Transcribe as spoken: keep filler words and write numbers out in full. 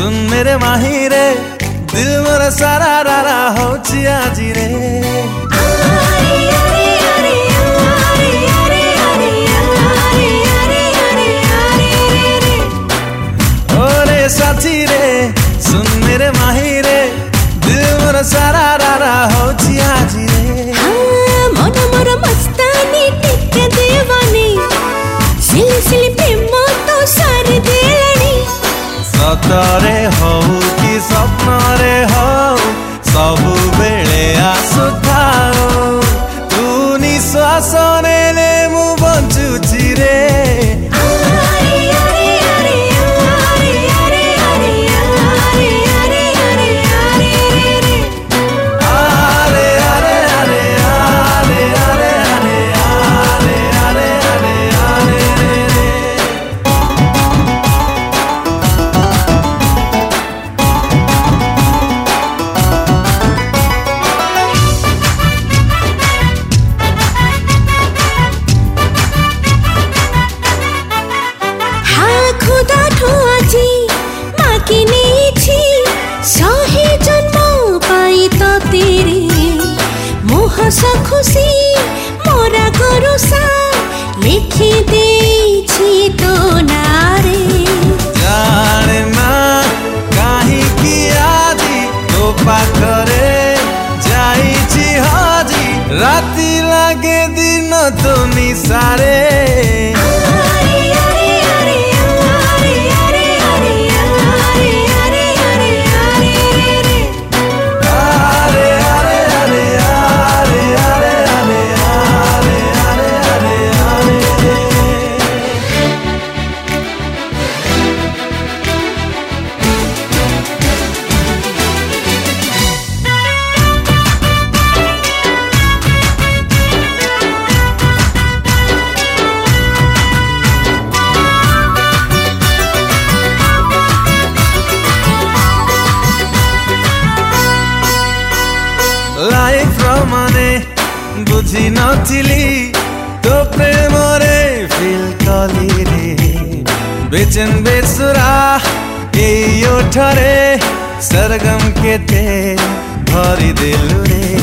सुन मेरे माही रे दिल मोर सारा रारा होची आजी रे ओरे साथी रे सुन मेरे माही रे दिल मोर सारा रारा होची आजी रे मन मोर मस्तानी टिके देवानी सिली सिली प्रेम तो सार देलानी सतरे हो कि स्वप्न रे हो सबु बेले आसुथाओ तू निश्वास नेले मु बंचुची रे हस खुशी मोरा गरुसा लिखी देछि तो नारे जाने ना काहे कि आजी तो पाखरे जाईछि हाजी राती लागे दिन तो निसारे लाइफ रमाने बुझी नथिली तो प्रेम रे फील कली रे बेचन बेसुरा ए ओठरे सरगम के ते भरी देलु रे